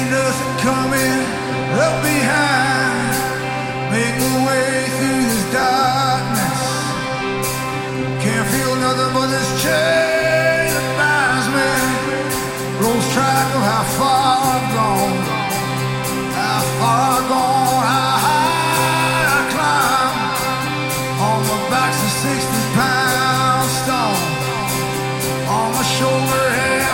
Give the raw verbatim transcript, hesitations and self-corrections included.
nothing coming up behind. Make my way through this darkness. Can't feel nothing but this chain that binds me. Lost track of how far I've gone, how far I've gone, how high I climb. On my back's a sixty pound stone, on my shoulder head